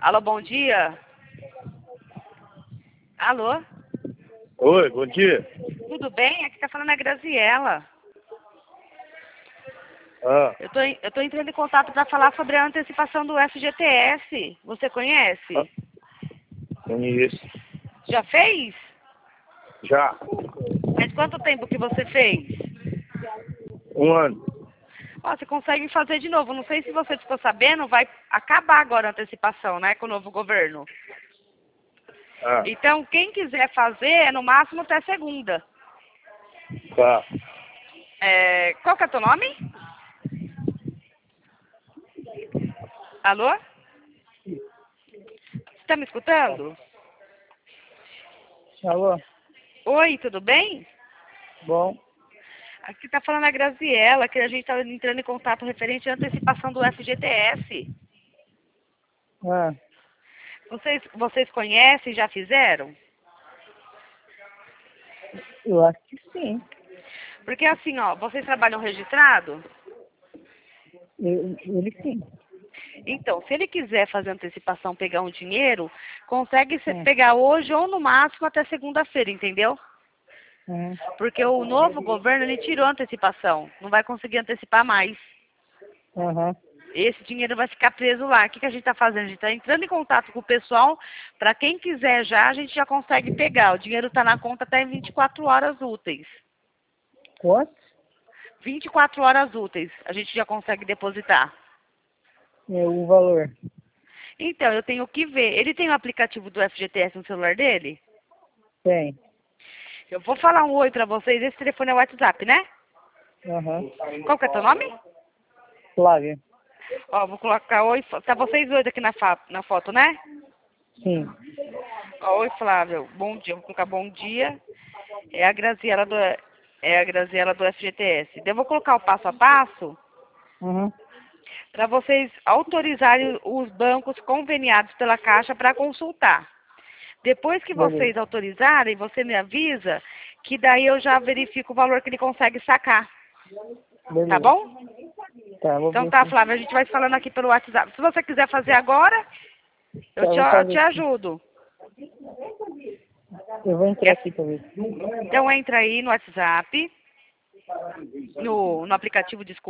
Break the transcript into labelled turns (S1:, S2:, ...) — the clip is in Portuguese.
S1: Alô, bom dia. Alô,
S2: Oi, bom dia.
S1: tudo bem? Aqui tá falando a Graziela.
S2: Ah,
S1: Eu tô entrando em contato para falar sobre a antecipação do FGTS. Você conhece?
S2: conheço.
S1: Já fez?
S2: Já.
S1: Faz quanto tempo que você fez?
S2: 1 ano.
S1: Ó, você consegue fazer de novo. Não sei se você ficou sabendo, vai acabar agora a antecipação, né, com o novo governo.
S2: Ah,
S1: Então, quem quiser fazer, é no máximo até segunda.
S2: tá.
S1: Qual que é o teu nome? Alô? Você tá me escutando?
S3: Alô,
S1: Oi, tudo bem?
S3: bom,
S1: Aqui tá falando a Graziela, que a gente tá entrando em contato referente à antecipação do FGTS.
S3: ah,
S1: Vocês conhecem, já fizeram?
S3: eu acho que sim.
S1: Porque assim, ó, vocês trabalham registrado?
S3: Ele sim.
S1: Então, se ele quiser fazer antecipação, pegar um dinheiro, consegue
S3: Sim.
S1: pegar hoje ou no máximo até segunda-feira, entendeu?
S3: Uhum.
S1: Porque o novo governo, ele tirou a antecipação. Não vai conseguir antecipar mais.
S3: Uhum.
S1: Esse dinheiro vai ficar preso lá. O que a gente está fazendo? A gente está entrando em contato com o pessoal. Para quem quiser já, a gente já consegue pegar. O dinheiro está na conta até em 24 horas úteis.
S3: Quanto?
S1: 24 horas úteis, a gente já consegue depositar.
S3: É o valor?
S1: Então, eu tenho que ver. Ele tem o aplicativo do FGTS no celular dele?
S3: Tem.
S1: Eu vou falar um oi para vocês. Esse telefone é o WhatsApp, né?
S3: Uhum.
S1: Qual que é teu nome?
S3: Flávia?
S1: Ó, vou colocar oi. Tá vocês dois aqui na foto, né?
S3: Sim.
S1: Ó, oi, Flávio. Bom dia. Vou colocar bom dia. É a Graziela do FGTS. Eu vou colocar o passo a passo
S3: Uhum.
S1: para vocês autorizarem os bancos conveniados pela Caixa para consultar. Depois que vocês
S3: Beleza.
S1: autorizarem, você me avisa que daí eu já verifico o valor que ele consegue sacar. Tá
S3: Beleza.
S1: bom?
S3: Tá, vou
S1: Então
S3: ver
S1: tá,
S3: sim.
S1: Flávia, a gente vai se falando aqui pelo WhatsApp. Se você quiser fazer agora,
S3: Tá,
S1: eu
S3: vou
S1: te
S3: fazer sim.
S1: ajudo.
S3: Eu vou entrar aqui pra ver.
S1: Então entra aí no WhatsApp, no aplicativo, desculpa.